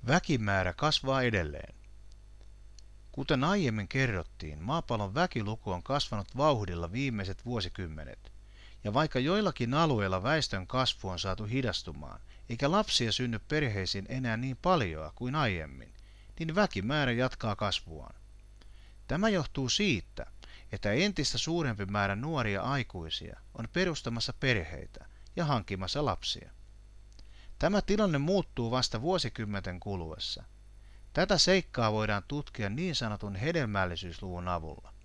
Väkimäärä kasvaa edelleen. Kuten aiemmin kerrottiin, maapallon väkiluku on kasvanut vauhdilla viimeiset vuosikymmenet. Ja vaikka joillakin alueilla väestön kasvu on saatu hidastumaan, eikä lapsia synny perheisiin enää niin paljoa kuin aiemmin, niin väkimäärä jatkaa kasvuaan. Tämä johtuu siitä, että entistä suurempi määrä nuoria aikuisia on perustamassa perheitä ja hankkimassa lapsia. Tämä tilanne muuttuu vasta vuosikymmenten kuluessa. Tätä seikkaa voidaan tutkia niin sanotun hedelmällisyysluvun avulla.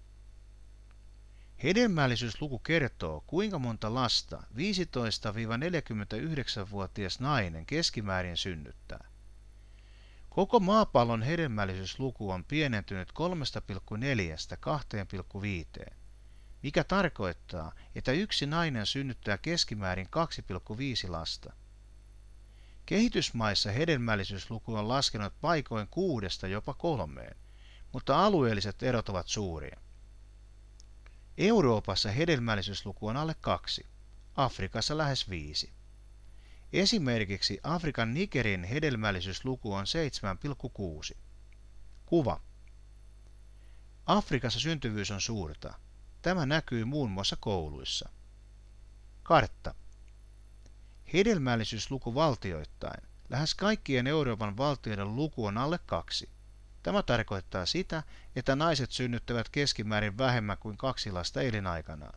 Hedelmällisyysluku kertoo, kuinka monta lasta 15–49-vuotias nainen keskimäärin synnyttää. Koko maapallon hedelmällisyysluku on pienentynyt 3,4–2,5, mikä tarkoittaa, että yksi nainen synnyttää keskimäärin 2,5 lasta. Kehitysmaissa hedelmällisyysluku on laskenut paikoin 6 jopa 3, mutta alueelliset erot ovat suuria. Euroopassa hedelmällisyysluku on alle 2, Afrikassa lähes 5. Esimerkiksi Afrikan Nigerin hedelmällisyysluku on 7,6. Kuva. Afrikassa syntyvyys on suurta. Tämä näkyy muun muassa kouluissa. Kartta. Hedelmällisyysluku valtioittain. Lähes kaikkien Euroopan valtioiden luku on alle 2. Tämä tarkoittaa sitä, että naiset synnyttävät keskimäärin vähemmän kuin 2 lasta elinaikanaan.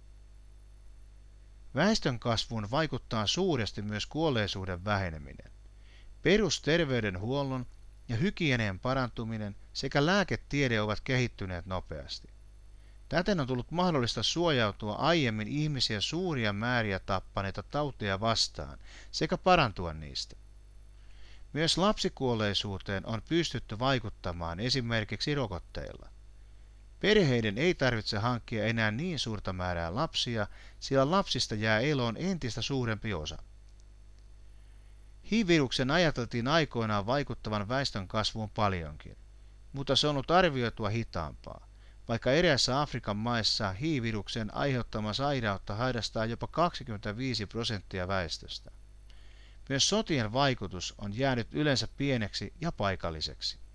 Väestönkasvuun vaikuttaa suuresti myös kuolleisuuden väheneminen. Perusterveydenhuollon ja hygienian parantuminen sekä lääketiede ovat kehittyneet nopeasti. Täten on tullut mahdollista suojautua aiemmin ihmisiä suuria määriä tappaneita tauteja vastaan sekä parantua niistä. Myös lapsikuolleisuuteen on pystytty vaikuttamaan esimerkiksi rokotteilla. Perheiden ei tarvitse hankkia enää niin suurta määrää lapsia, sillä lapsista jää eloon entistä suurempi osa. HIV-viruksen ajateltiin aikoinaan vaikuttavan väestön kasvuun paljonkin, mutta se on ollut arvioitua hitaampaa, vaikka eräissä Afrikan maissa HIV-viruksen aiheuttama sairautta haidastaa jopa 25% väestöstä. Myös sotien vaikutus on jäänyt yleensä pieneksi ja paikalliseksi.